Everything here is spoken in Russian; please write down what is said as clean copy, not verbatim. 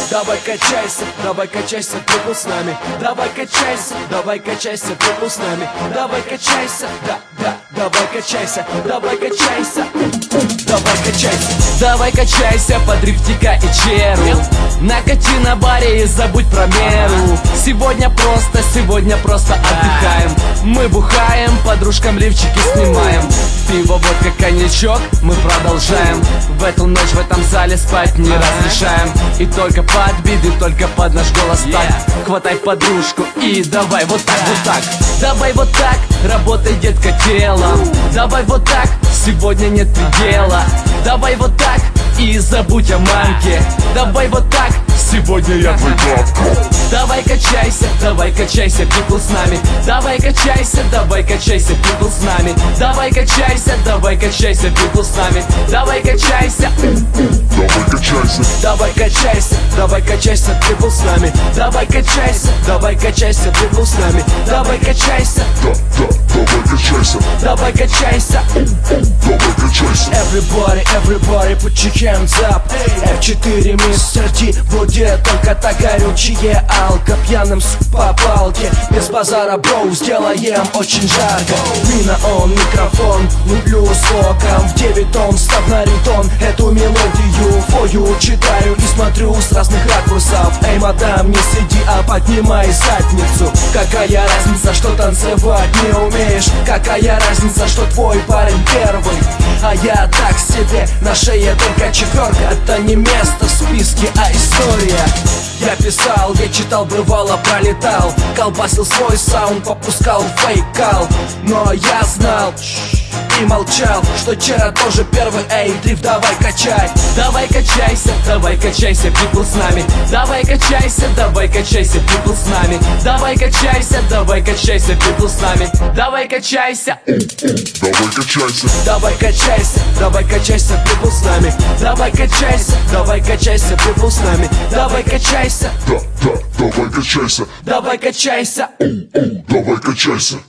Давай качайся, people с нами. Давай качайся, people с нами. Давай качайся, давай качайся, давай качайся. Давай качайся, давай качайся под дрифтика и черу. Накати на баре и забудь про меру. Сегодня просто отдыхаем. Мы бухаем, подружкам лифчики снимаем. Пиво, водка, коньячок, мы продолжаем. В эту ночь в этом зале спать не разрешаем. И только под биты, только под наш голос так. Хватай подружку и давай вот так, вот так. Давай вот так, работай, детка, телом. Давай вот так, сегодня нет предела. Давай вот так и забудь о мамке. Давай вот так, сегодня я твой папка. Давай качайся, people с нами. Давай качайся, people с нами. Давай качайся, people с нами. Давай качайся, давай качайся, давай качайся, people с нами. Давай качайся, people с нами. Давай качайся, давай качайся, давай качайся. давай качайся. Everybody, put your hands up. F4, Mr. D, будет только так горючее алко. Пьяным по палке, без базара, броу, сделаем очень жарко. Мина он, микрофон, люблю слогом. В 9 тонн, став на ритон. Эту мелодию фою читаю и смотрю с разных ракурсов. Эй, мадам, не сиди, а поднимай задницу. Какая разница, что танцевать не умеешь? Какая разница, что твой парень первый, а я так себе, на шее только четверка. Это не место в списке, а история. Я писал, я читал, бывало пролетал. Колбасил свой саунд, попускал фейкал. Но я знал и молчал, что Чера тоже первый. Эй, дрифт, давай качай. Давай качайся, people с нами. Давай качайся, people с нами. Давай качайся, people с нами. Давай качайся, давай качайся, давай качайся, people с нами. Давай качайся, people с нами. Давай качайся, давай качайся, давай качайся. давай качайся.